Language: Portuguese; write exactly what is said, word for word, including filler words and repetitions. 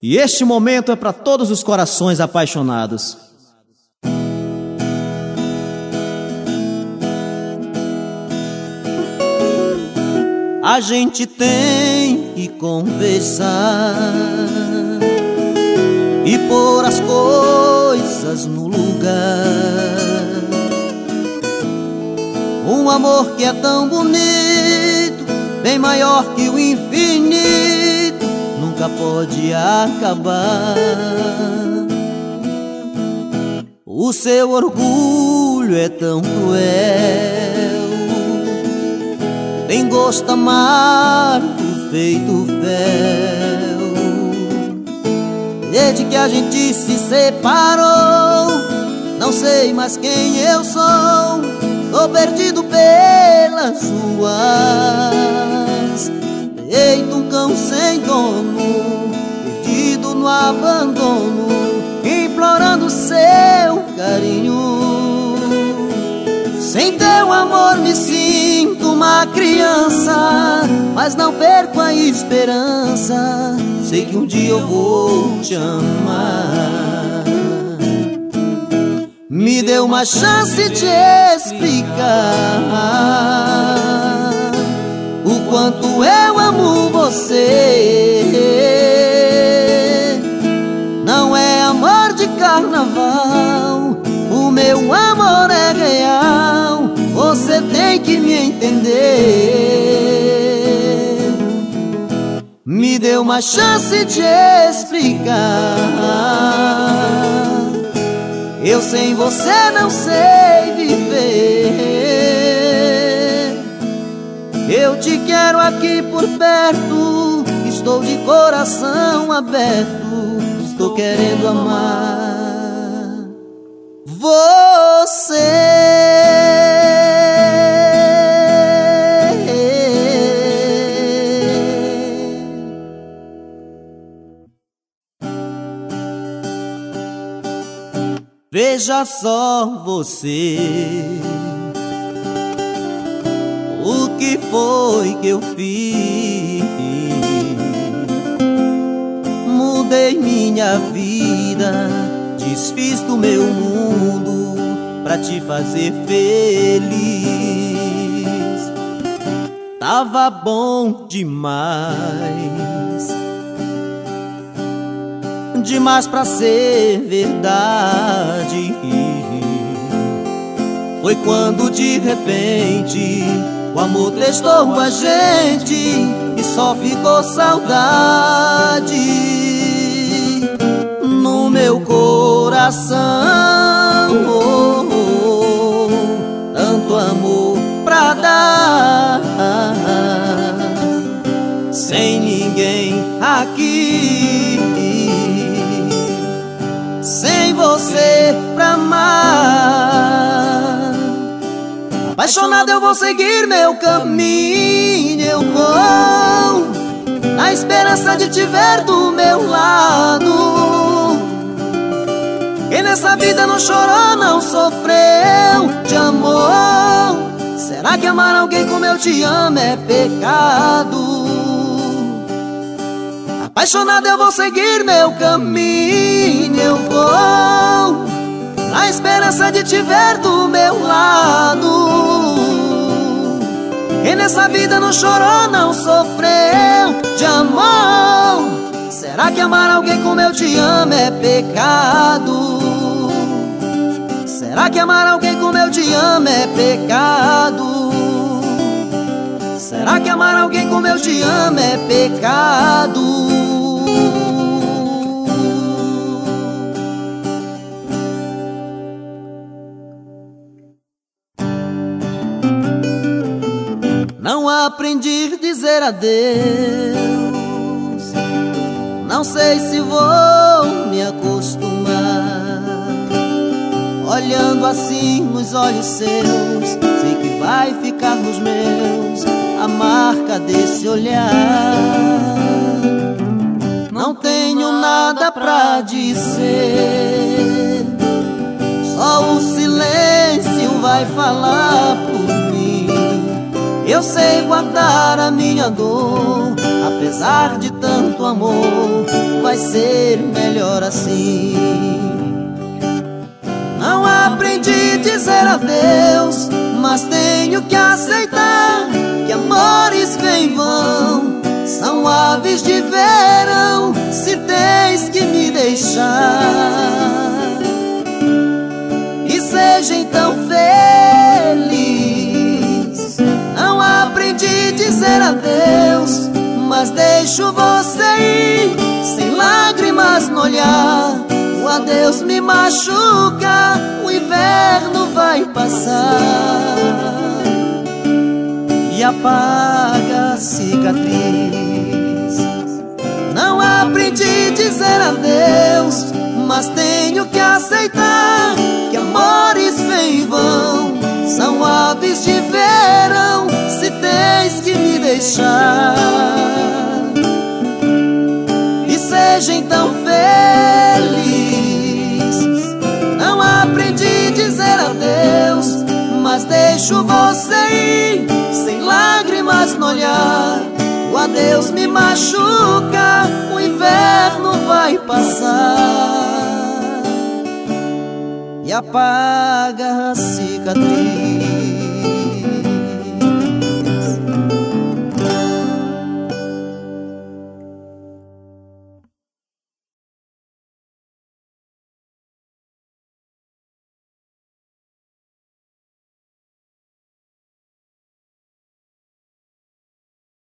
E este momento é para todos os corações apaixonados. A gente tem que conversar e pôr as coisas no lugar. Um amor que é tão bonito, bem maior que o infinito, nunca pode acabar. O seu orgulho é tão cruel, tem gosto amargo feito fel. Desde que a gente se separou, não sei mais quem eu sou. Tô perdido pelas ruas, feito um cão sem dono, perdido no abandono, implorando seu carinho. Sem teu amor me sinto uma criança, mas não perco a esperança. Sei que um dia eu vou te amar. Me dê uma chance de explicar o quanto eu amo você. Não é amor de carnaval, o meu amor é real. Você tem que me entender. Me dê uma chance de explicar. Eu sem você não sei viver. Eu te quero aqui por perto, estou de coração aberto, estou querendo amar você. Veja só você, o que foi que eu fiz? Mudei minha vida, desfiz do meu mundo pra te fazer feliz. Tava bom demais, demais pra ser verdade. Foi quando de repente o amor testou a gente e só ficou saudade no meu coração. Oh, oh, oh, tanto amor pra dar, sem ninguém aqui, sem você pra amar. Apaixonado eu vou seguir meu caminho, eu vou na esperança de te ver do meu lado. Quem nessa vida não chorou, não sofreu de amor. Será que amar alguém como eu te amo é pecado? Apaixonado eu vou seguir meu caminho, eu vou na esperança de te ver do meu lado. Quem nessa vida não chorou, não sofreu de amor. Será que amar alguém como eu te amo é pecado? Será que amar alguém como eu te amo é pecado? Será que amar alguém como eu te amo é pecado? Não aprendi a dizer adeus, não sei se vou me acostumar. Olhando assim nos olhos seus, sei que vai ficar nos meus a marca desse olhar. Não tenho nada pra dizer, só o silêncio vai falar por mim. Eu eu sei guardar a minha dor. Apesar de tanto amor, vai ser melhor assim. Não aprendi a dizer adeus, mas tenho que aceitar que amores vêm e vão, são aves de verão, se tens que me deixar. E seja então feliz. Não aprendi a dizer adeus, mas deixo você ir, sem lágrimas no olhar. O adeus me machuca, o inverno vai passar e apaga a cicatriz. Não aprendi a dizer adeus, mas tenho que aceitar que amores vêm e vão, são aves de verão, se tens que me deixar. E seja então feliz. Não aprendi a dizer adeus, mas deixo você ir, sem lágrimas no olhar. O adeus me machuca, o inverno vai passar e apaga a cicatriz.